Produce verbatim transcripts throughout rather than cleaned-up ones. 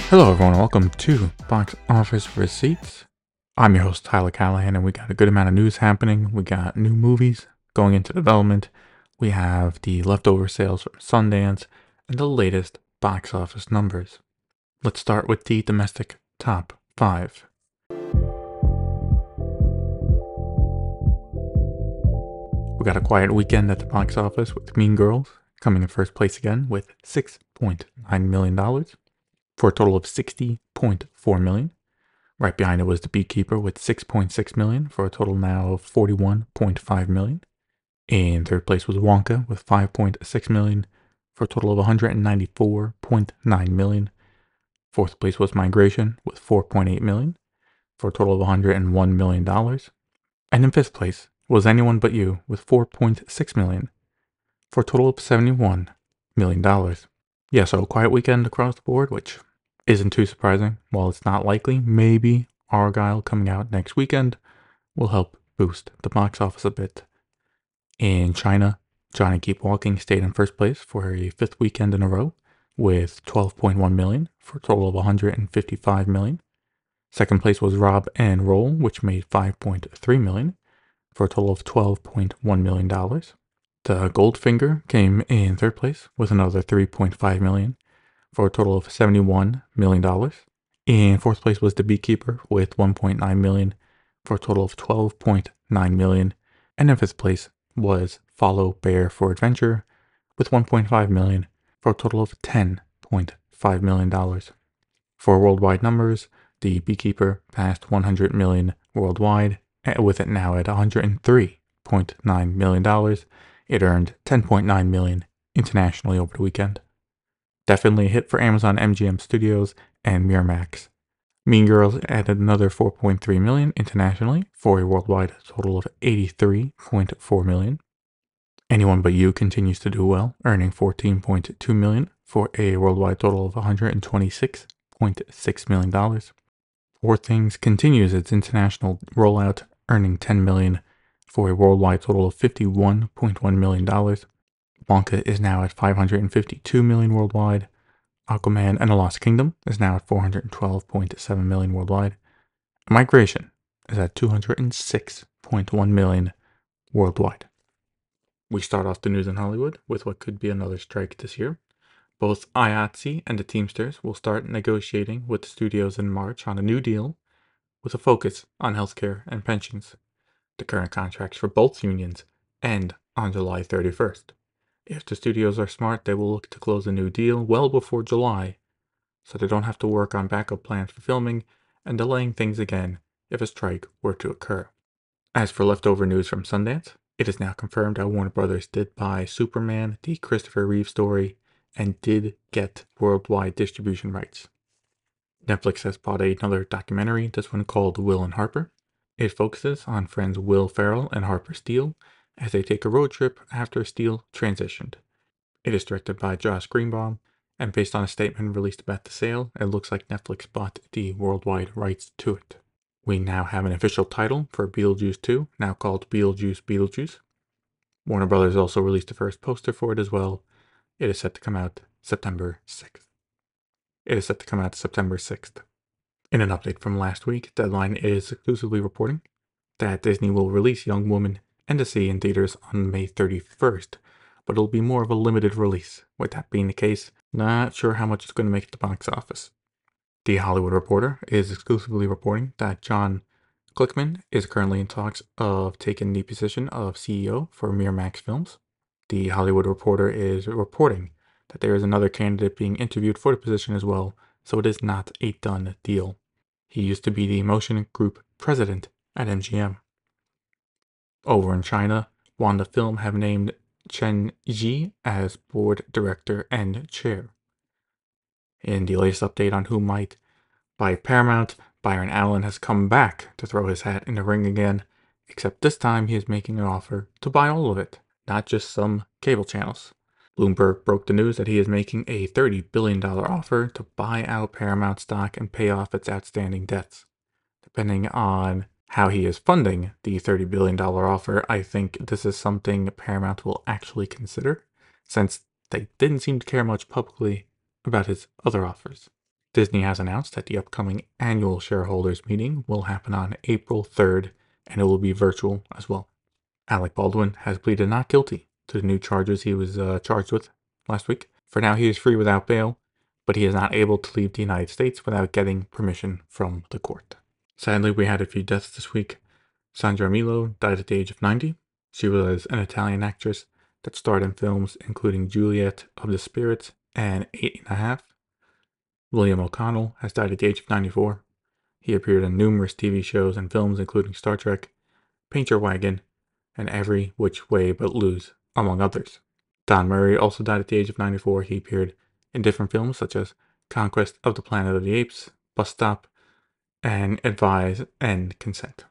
Hello everyone, welcome to Box Office Receipts. I'm your host Tyler Callahan, and we got a good amount of news happening. We got new movies going into development. We have the leftover sales from Sundance and the latest box office numbers. Let's start with the domestic top five. We got a quiet weekend at the box office with Mean Girls coming in first place again with six point nine million dollars for a total of sixty point four million dollars. Right behind it was The Beekeeper with six point six million dollars for a total now of forty-one point five million dollars. In third place was Wonka with five point six million dollars for a total of one hundred ninety-four point nine million dollars. Fourth place was Migration with four point eight million dollars for a total of one hundred one million dollars. And in fifth place was Anyone But You with four point six million dollars for a total of seventy-one million dollars. Yeah, so a quiet weekend across the board, which isn't too surprising. While it's not likely, maybe Argyle coming out next weekend will help boost the box office a bit. In China, Johnny Keep Walking stayed in first place for a fifth weekend in a row with twelve point one million dollars for a total of one hundred fifty-five million dollars. Second place was Rob and Roll, which made five point three million dollars for a total of twelve point one million dollars. The Goldfinger came in third place with another three point five million dollars for a total of seventy-one million dollars. In fourth place was The Beekeeper with one point nine million dollars for a total of twelve point nine million dollars. And in fifth place was Follow Bear for Adventure with one point five million dollars for a total of ten point five million dollars. For worldwide numbers, The Beekeeper passed one hundred million dollars worldwide, with it now at one hundred three point nine million dollars. It earned ten point nine million dollars internationally over the weekend. Definitely a hit for Amazon M G M Studios and Miramax. Mean Girls added another four point three million dollars internationally for a worldwide total of eighty-three point four million dollars. Anyone But You continues to do well, earning fourteen point two million dollars for a worldwide total of one hundred twenty-six point six million dollars. Poor Things continues its international rollout, earning ten million dollars for a worldwide total of fifty-one point one million dollars. Wonka is now at five hundred fifty-two million dollars worldwide. Aquaman and the Lost Kingdom is now at four hundred twelve point seven million dollars worldwide. Migration is at two hundred six point one million dollars worldwide. We start off the news in Hollywood with what could be another strike this year. Both I A T S E and the Teamsters will start negotiating with the studios in March on a new deal with a focus on healthcare and pensions. The current contracts for both unions end on July thirty-first. If the studios are smart, they will look to close a new deal well before July, so they don't have to work on backup plans for filming and delaying things again if a strike were to occur. As for leftover news from Sundance, it is now confirmed that Warner Brothers did buy Superman, the Christopher Reeve story, and did get worldwide distribution rights. Netflix has bought another documentary, this one called Will and Harper. It focuses on friends Will Ferrell and Harper Steele as they take a road trip after Steele transitioned. It is directed by Josh Greenbaum, and based on a statement released about the sale, it looks like Netflix bought the worldwide rights to it. We now have an official title for Beetlejuice two, now called Beetlejuice Beetlejuice. Warner Brothers also released the first poster for it as well. It is set to come out September sixth. It is set to come out September sixth. In an update from last week, Deadline is exclusively reporting that Disney will release Young Woman and the Sea in theaters on May thirty-first, but it'll be more of a limited release. With that being the case, not sure how much it's going to make at the box office. The Hollywood Reporter is exclusively reporting that John Klickman is currently in talks of taking the position of C E O for Miramax Films. The Hollywood Reporter is reporting that there is another candidate being interviewed for the position as well, so it is not a done deal. He used to be the Motion Group president at M G M. Over in China, Wanda Film have named Chen Ji as board director and chair. In the latest update on who might buy Paramount, Byron Allen has come back to throw his hat in the ring again, except this time he is making an offer to buy all of it, not just some cable channels. Bloomberg broke the news that he is making a thirty billion dollars offer to buy out Paramount stock and pay off its outstanding debts. Depending on how he is funding the thirty billion dollars offer, I think this is something Paramount will actually consider, since they didn't seem to care much publicly about his other offers. Disney has announced that the upcoming annual shareholders meeting will happen on April third, and it will be virtual as well. Alec Baldwin has pleaded not guilty to the new charges he was uh, charged with last week. For now, he is free without bail, but he is not able to leave the United States without getting permission from the court. Sadly, we had a few deaths this week. Sandra Milo died at the age of ninety. She was an Italian actress that starred in films including Juliet of the Spirits and Eight and a Half. William O'Connell has died at the age of ninety-four. He appeared in numerous T V shows and films including Star Trek, Paint Your Wagon, and Every Which Way But Loose, among others. Don Murray also died at the age of ninety-four. He appeared in different films such as Conquest of the Planet of the Apes, Bus Stop, and Advise and Consent.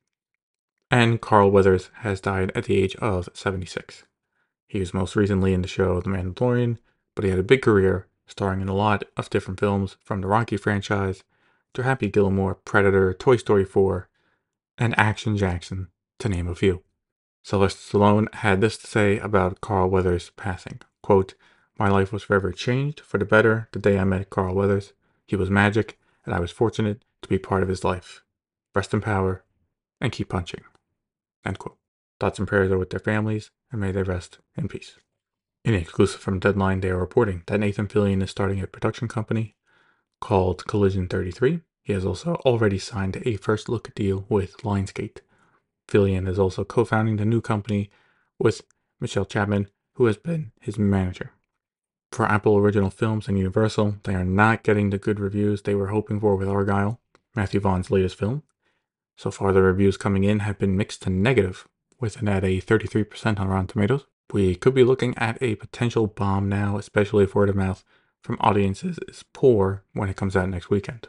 And Carl Weathers has died at the age of seventy-six. He was most recently in the show The Mandalorian, but he had a big career, starring in a lot of different films from the Rocky franchise to Happy Gilmore, Predator, Toy Story four, and Action Jackson, to name a few. Sylvester Stallone had this to say about Carl Weathers' passing, quote, "My life was forever changed for the better the day I met Carl Weathers. He was magic, and I was fortunate to be part of his life. Rest in power, and keep punching." End quote. Thoughts and prayers are with their families, and may they rest in peace. In exclusive from Deadline, they are reporting that Nathan Fillion is starting a production company called Collision thirty-three. He has also already signed a first look deal with Lionsgate. Fillion is also co-founding the new company with Michelle Chapman, who has been his manager. For Apple Original Films and Universal, they are not getting the good reviews they were hoping for with Argylle, Matthew Vaughn's latest film. So far, the reviews coming in have been mixed to negative, with an at a thirty-three percent on Rotten Tomatoes. We could be looking at a potential bomb now, especially if word of mouth from audiences is poor when it comes out next weekend.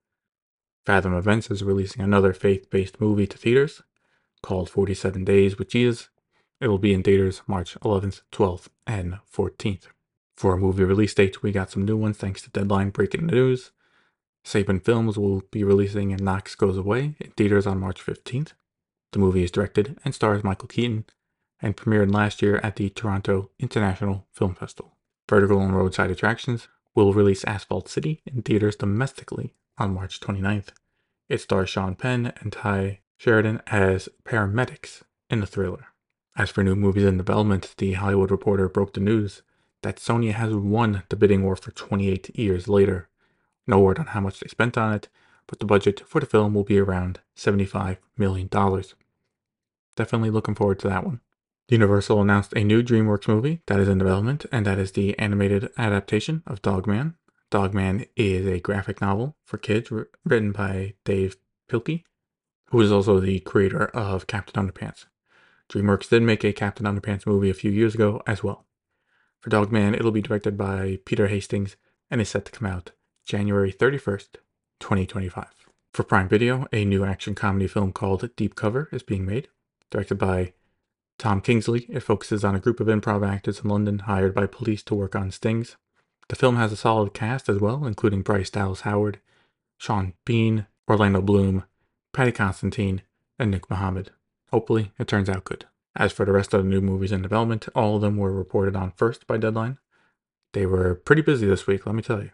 Fathom Events is releasing another faith-based movie to theaters called forty-seven Days with Jesus. It will be in theaters March eleventh, twelfth, and fourteenth. For movie release dates, we got some new ones thanks to Deadline breaking the news. Saban Films will be releasing Knox Goes Away in theaters on March fifteenth. The movie is directed and stars Michael Keaton and premiered last year at the Toronto International Film Festival. Vertical and Roadside Attractions will release Asphalt City in theaters domestically on March twenty-ninth. It stars Sean Penn and Ty Sheridan as paramedics in the thriller. As for new movies in development, The Hollywood Reporter broke the news that Sony has won the bidding war for twenty-eight years later. No word on how much they spent on it, but the budget for the film will be around seventy-five million dollars. Definitely looking forward to that one. Universal announced a new DreamWorks movie that is in development, and that is the animated adaptation of Dogman. Dogman is a graphic novel for kids written by Dave Pilkey, who is also the creator of Captain Underpants. DreamWorks did make a Captain Underpants movie a few years ago as well. For Dogman, it'll be directed by Peter Hastings and is set to come out January thirty-first, twenty twenty-five. For Prime Video, a new action comedy film called Deep Cover is being made, directed by Tom Kingsley. It focuses on a group of improv actors in London hired by police to work on stings. The film has a solid cast as well, including Bryce Dallas Howard, Sean Bean, Orlando Bloom, Patty Constantine, and Nick Mohammed. Hopefully, it turns out good. As for the rest of the new movies in development, all of them were reported on first by Deadline. They were pretty busy this week, let me tell you.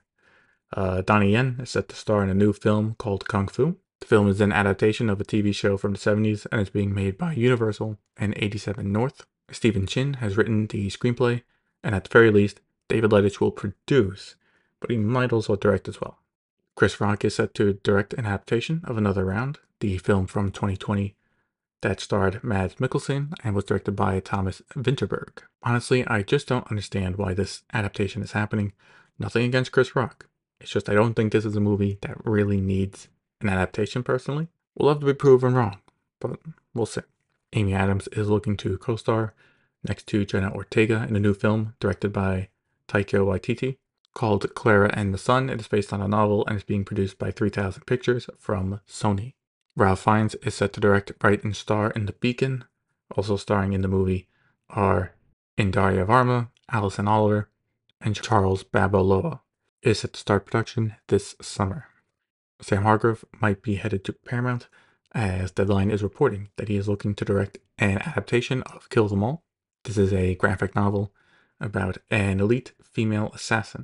Uh, Donnie Yen is set to star in a new film called Kung Fu. The film is an adaptation of a T V show from the seventies and is being made by Universal and eighty-seven North. Stephen Chin has written the screenplay, and at the very least, David Leitich will produce, but he might also direct as well. Chris Rock is set to direct an adaptation of Another Round, the film from twenty twenty that starred Mads Mikkelsen and was directed by Thomas Vinterberg. Honestly, I just don't understand why this adaptation is happening. Nothing against Chris Rock. It's just I don't think this is a movie that really needs an adaptation personally. We'll have to be proven wrong, but we'll see. Amy Adams is looking to co-star next to Jenna Ortega in a new film directed by Taika Waititi called Clara and the Sun. It is based on a novel and is being produced by three thousand Pictures from Sony. Ralph Fiennes is set to direct, write, and star in The Beacon. Also starring in the movie are Indarya Varma, Alison Oliver, and Charles Babaloa. It is set to start production this summer. Sam Hargrave might be headed to Paramount, as Deadline is reporting that he is looking to direct an adaptation of Kill Them All. This is a graphic novel about an elite female assassin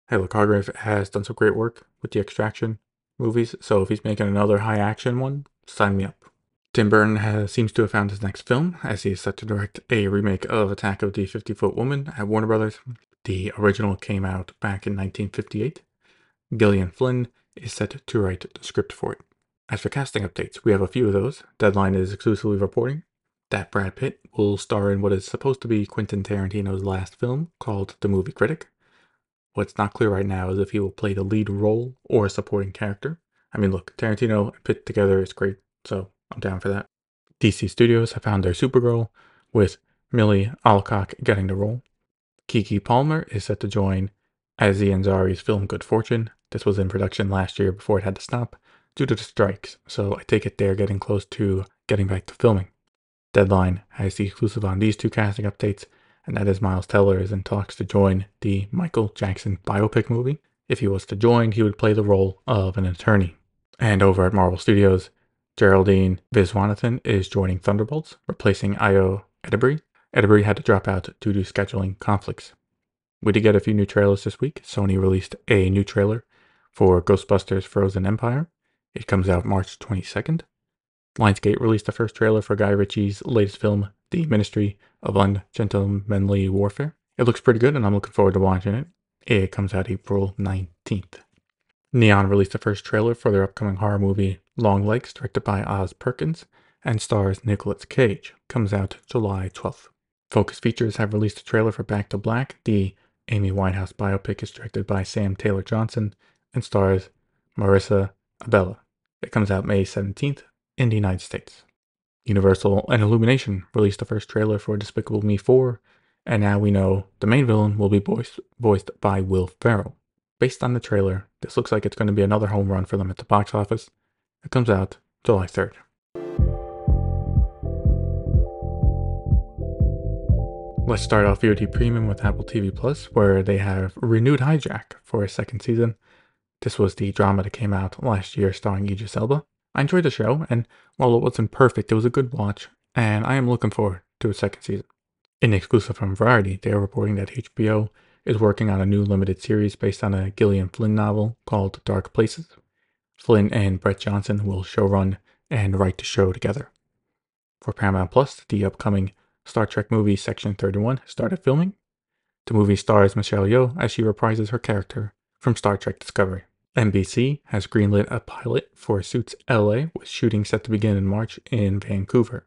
Hey, look, Hargrave has done some great work with the Extraction movies, so if he's making another high action one, sign me up. Tim Burton has, seems to have found his next film, as he is set to direct a remake of Attack of the fifty-Foot Woman at Warner Brothers. The original came out back in nineteen fifty-eight. Gillian Flynn is set to write the script for it. As for casting updates, we have a few of those. Deadline is exclusively reporting that Brad Pitt will star in what is supposed to be Quentin Tarantino's last film, called The Movie Critic. What's not clear right now is if he will play the lead role or a supporting character. I mean, look, Tarantino and Pitt together is great, so I'm down for that. D C Studios have found their Supergirl, with Millie Alcock getting the role. Keke Palmer is set to join Aziz Ansari's film Good Fortune. This was in production last year before it had to stop due to the strikes, so I take it they're getting close to getting back to filming. Deadline has the exclusive on these two casting updates, and that is Miles Teller is in talks to join the Michael Jackson biopic movie. If he was to join, he would play the role of an attorney. And over at Marvel Studios, Geraldine Viswanathan is joining Thunderbolts, replacing Ayo Edebiri. Edebiri had to drop out due to scheduling conflicts. We did get a few new trailers this week. Sony released a new trailer for Ghostbusters Frozen Empire. It comes out March twenty-second. Lionsgate released the first trailer for Guy Ritchie's latest film, The Ministry of Ungentlemanly Warfare. It looks pretty good, and I'm looking forward to watching it. It comes out April nineteenth. Neon released the first trailer for their upcoming horror movie, Long Legs, directed by Oz Perkins, and stars Nicolas Cage. Comes out July twelfth. Focus Features have released a trailer for Back to Black. The Amy Winehouse biopic is directed by Sam Taylor Johnson and stars Marissa Abela. It comes out May seventeenth in the United States. Universal and Illumination released the first trailer for Despicable Me four, and now we know the main villain will be voiced, voiced by Will Ferrell. Based on the trailer, this looks like it's going to be another home run for them at the box office. It comes out July third. Let's start off V O D Premium with Apple T V Plus, where they have renewed Hijack for a second season. This was the drama that came out last year starring Idris Elba. I enjoyed the show, and while it wasn't perfect, it was a good watch, and I am looking forward to a second season. In exclusive from Variety, they are reporting that H B O is working on a new limited series based on a Gillian Flynn novel called Dark Places. Flynn and Brett Johnson will showrun and write the show together. For Paramount Plus, the upcoming Star Trek movie Section thirty-one started filming. The movie stars Michelle Yeoh as she reprises her character from Star Trek Discovery. N B C has greenlit a pilot for Suits L A, with shooting set to begin in March in Vancouver.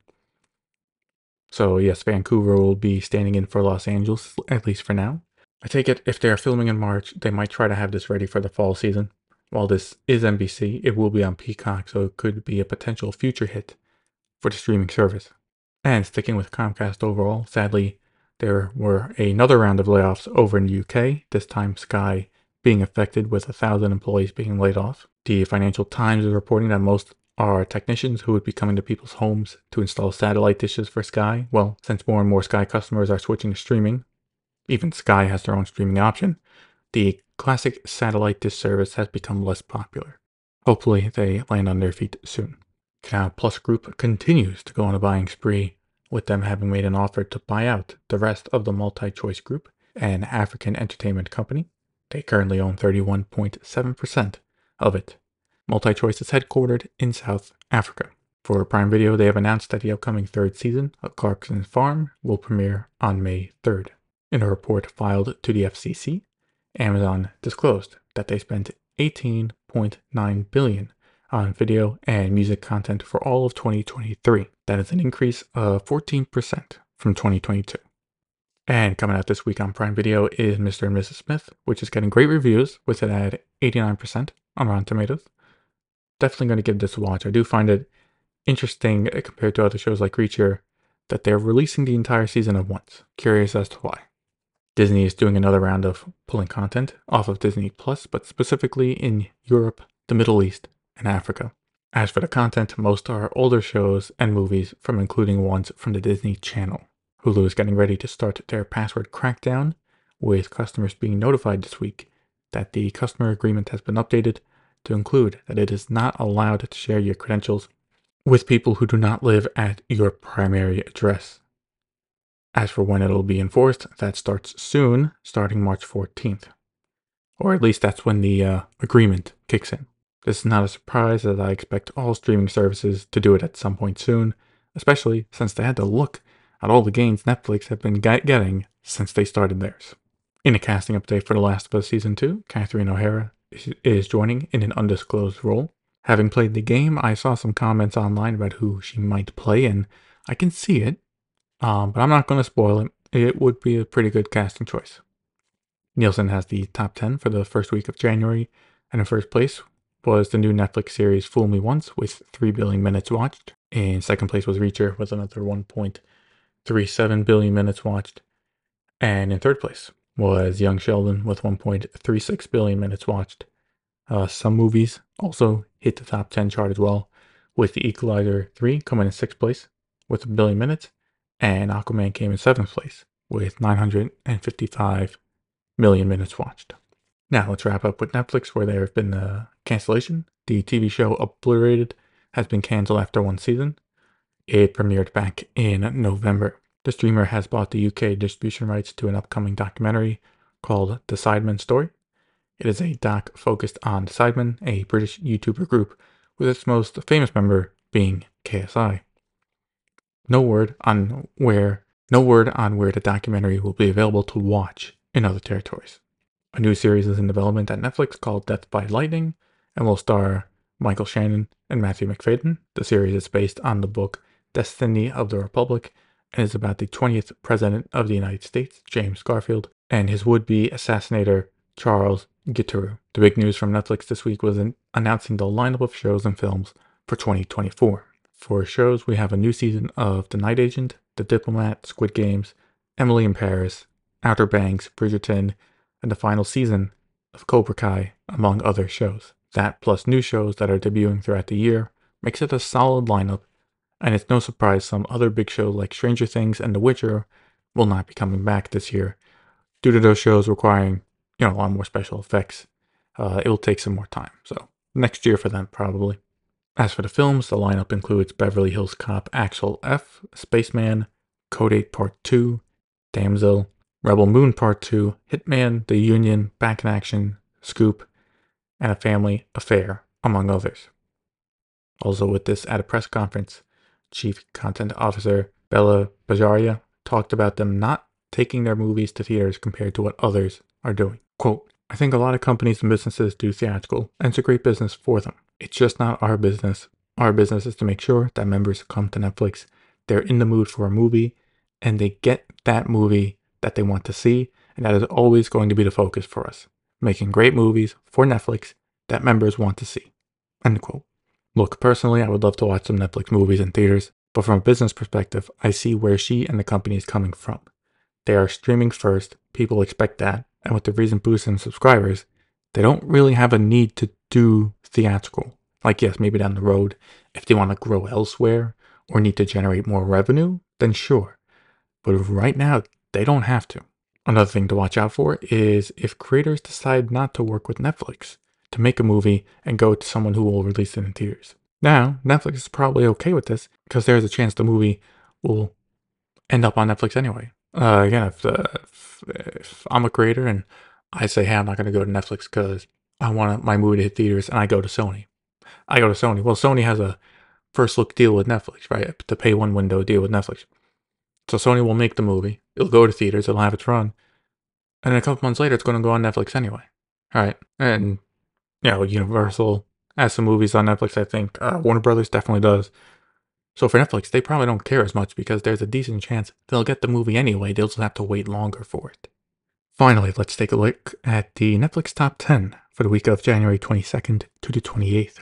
So yes, Vancouver will be standing in for Los Angeles, at least for now. I take it if they are filming in March, they might try to have this ready for the fall season. While this is N B C, it will be on Peacock, so it could be a potential future hit for the streaming service. And sticking with Comcast overall, sadly, there were another round of layoffs over in the U K, this time Sky being affected with a thousand employees being laid off. The Financial Times is reporting that most are technicians who would be coming to people's homes to install satellite dishes for Sky. Well, since more and more Sky customers are switching to streaming, even Sky has their own streaming option, the classic satellite dish service has become less popular. Hopefully they land on their feet soon. Canal Plus Group continues to go on a buying spree, with them having made an offer to buy out the rest of the MultiChoice Group, an African entertainment company. They currently own thirty-one point seven percent of it. MultiChoice is headquartered in South Africa. For Prime Video, they have announced that the upcoming third season of Clarkson's Farm will premiere on May third. In a report filed to the F C C, Amazon disclosed that they spent eighteen point nine billion dollars on video and music content for all of twenty twenty-three. That is an increase of fourteen percent from twenty twenty-two. And coming out this week on Prime Video is Mister and Missus Smith, which is getting great reviews, with it at eighty-nine percent on Rotten Tomatoes. Definitely going to give this a watch. I do find it interesting compared to other shows like Reacher that they're releasing the entire season at once. Curious as to why. Disney is doing another round of pulling content off of Disney Plus, but specifically in Europe, the Middle East, and Africa. As for the content, most are older shows and movies, from including ones from the Disney Channel. Hulu is getting ready to start their password crackdown, with customers being notified this week that the customer agreement has been updated to include that it is not allowed to share your credentials with people who do not live at your primary address. As for when it will be enforced, that starts soon, starting March fourteenth. or at least that's when the uh, agreement kicks in. This is not a surprise, as I expect all streaming services to do it at some point soon, especially since they had to look at all the gains Netflix have been get- getting since they started theirs. In a casting update for The Last of Us Season two, Catherine O'Hara is, is joining in an undisclosed role. Having played the game, I saw some comments online about who she might play, and I can see it, um, but I'm not going to spoil it. It would be a pretty good casting choice. Nielsen has the top ten for the first week of January, and in first place was the new Netflix series Fool Me Once with three billion minutes watched. In second place was Reacher with another one point three seven billion minutes watched. And in third place was Young Sheldon with one point three six billion minutes watched. Uh, some movies also hit the top ten chart as well, with The Equalizer three coming in sixth place with a billion minutes, and Aquaman came in seventh place with nine hundred fifty-five million minutes watched. Now let's wrap up with Netflix, where there have been a cancellation. The T V show Obliterated has been canceled after one season. It premiered back in November. The streamer has bought the U K distribution rights to an upcoming documentary called The Sidemen Story. It is a doc focused on The Sidemen, a British YouTuber group, with its most famous member being K S I. No word on where no word on where the documentary will be available to watch in other territories. A new series is in development at Netflix called Death by Lightning, and will star Michael Shannon and Matthew Macfadyen. The series is based on the book Destiny of the Republic, and is about the twentieth President of the United States, James Garfield, and his would-be assassinator, Charles Giteau. The big news from Netflix this week was in announcing the lineup of shows and films for twenty twenty-four. For shows, we have a new season of The Night Agent, The Diplomat, Squid Games, Emily in Paris, Outer Banks, Bridgerton, and the final season of Cobra Kai, among other shows. That, plus new shows that are debuting throughout the year, makes it a solid lineup, and it's no surprise some other big shows like Stranger Things and The Witcher will not be coming back this year, due to those shows requiring, you know, a lot more special effects. Uh, it will take some more time, so next year for them probably. As for the films, the lineup includes Beverly Hills Cop Axel F, Spaceman, Code eight Part two, Damsel, Rebel Moon Part two, Hitman, The Union, Back in Action, Scoop, and A Family Affair, among others. Also with this at a press conference, Chief Content Officer Bella Bajaria talked about them not taking their movies to theaters compared to what others are doing. Quote, I think a lot of companies and businesses do theatrical, and it's a great business for them. It's just not our business. Our business is to make sure that members come to Netflix, they're in the mood for a movie, and they get that movie that they want to see, and that is always going to be the focus for us. Making great movies for Netflix that members want to see. End quote. Look, personally, I would love to watch some Netflix movies in theaters, but from a business perspective, I see where she and the company is coming from. They are streaming first, people expect that, and with the recent boost in subscribers, they don't really have a need to do theatrical. Like, yes, maybe down the road, if they want to grow elsewhere or need to generate more revenue, then sure. But right now, they don't have to. Another thing to watch out for is if creators decide not to work with Netflix to make a movie and go to someone who will release it in theaters. Now, Netflix is probably okay with this because there's a chance the movie will end up on Netflix anyway. Uh, again, if, uh, if, if I'm a creator and I say, hey, I'm not going to go to Netflix because I want my movie to hit theaters, and I go to Sony. I go to Sony. Well, Sony has a first look deal with Netflix, right? The pay one window deal with Netflix. So Sony will make the movie. It'll go to theaters. It'll have its run. And then a couple months later, it's going to go on Netflix anyway. All right. And, you know, Universal has some movies on Netflix, I think. Uh, Warner Brothers definitely does. So for Netflix, they probably don't care as much because there's a decent chance they'll get the movie anyway. They'll just have to wait longer for it. Finally, let's take a look at the Netflix top ten for the week of January twenty-second to the twenty-eighth.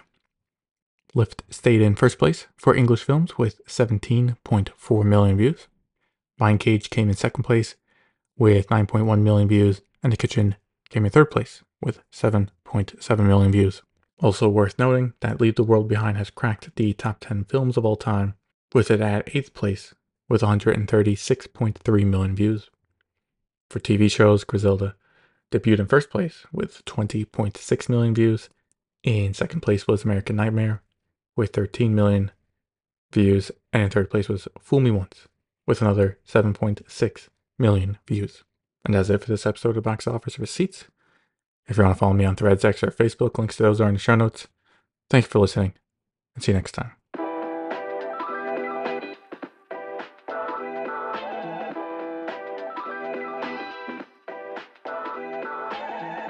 Lift stayed in first place for English films with seventeen point four million views. Lion Cage came in second place with nine point one million views, and The Kitchen came in third place with seven point seven million views. Also worth noting that Leave the World Behind has cracked the top ten films of all time, with it at eighth place with one hundred thirty-six point three million views. For T V shows, Griselda debuted in first place with twenty point six million views. In second place was American Nightmare with thirteen million views, and in third place was Fool Me Once with another seven point six million views. And that's it for this episode of Box Office Receipts. If you want to follow me on Threads, X, or Facebook, links to those are in the show notes. Thank you for listening, and see you next time.